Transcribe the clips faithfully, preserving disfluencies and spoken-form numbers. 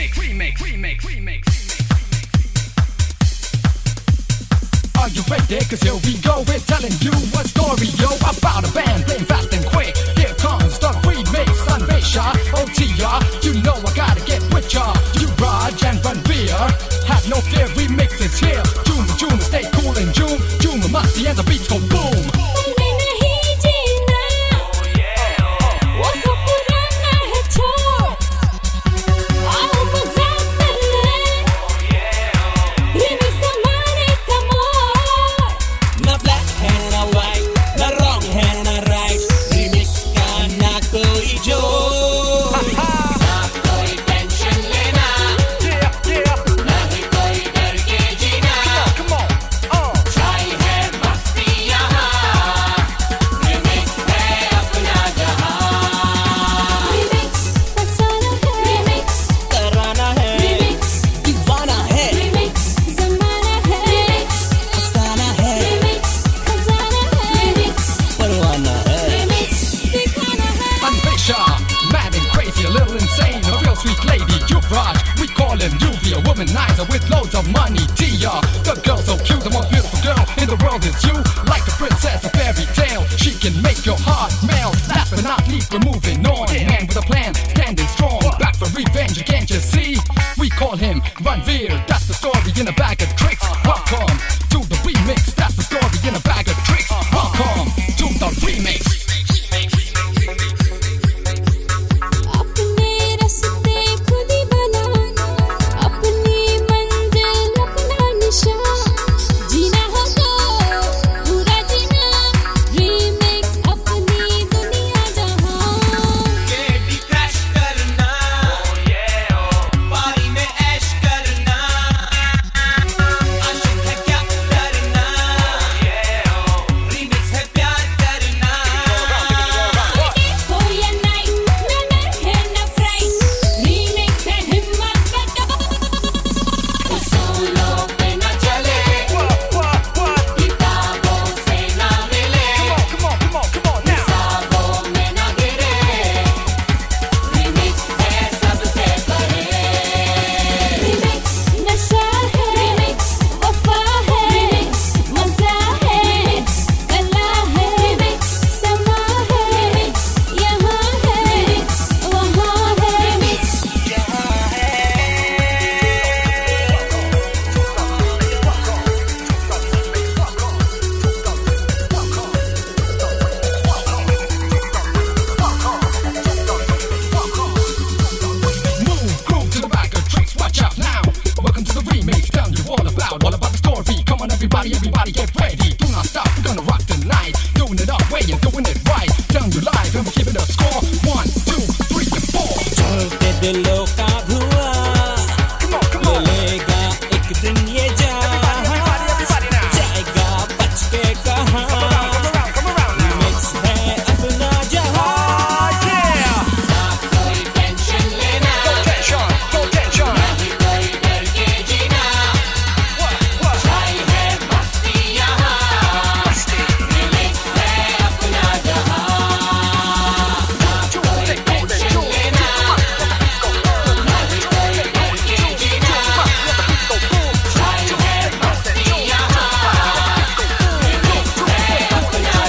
remake, remake, remake, remake. Are you ready? Cause here we go. We're telling you a story, yo, about a band playing fast and quick. Here comes the remix, Sunvisha, O T R. You know I gotta get with ya. You Raj and Ranveer, have no fear, remix is here. June, June, stay cool in June. June, Masti and the beats go boom. Womanizer with loads of money, Tia. The girl so cute, the most beautiful girl in the world is you. Like a princess, a fairy tale. She can make your heart melt. Last but not least, we're moving on. Man with a plan, standing strong. Back for revenge, can't you see? We call him Ranveer. That's the story in a bag of tricks. Welcome to the remix. That's the story in a bag of tricks. Welcome to the remix. Everybody, everybody get ready. Do not stop, we're gonna rock tonight. Doing it our way and doing it right. Down your live and we're keeping a score. One, two, three and four. चलते दिलों का धुआं मिलेगा एक दिन ये जहां जाएगा बच के कहां रिमिक्स है अपना जहां ना कोई टेंशन लेना No tension, no tension. नहीं कोई डर के जीना छाई है मस्ती यहाँ रिमिक्स है अपना जहां ना कोई टेंशन लेना नहीं कोई डर के जीना छाई है मस्ती यहाँ रिमिक्स है अपना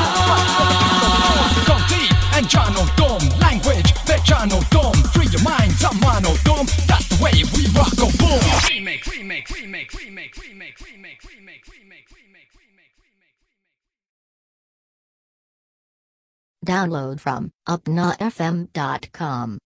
जहां Go deep and Jano Dom. Language, let Jano Dom. Free your mind, Zamano Dom. That's the way we rock a boom. Remake, remake, remake, remake, remake, remake, remake, remake, remake, remake, remake. Download from upna f m dot com.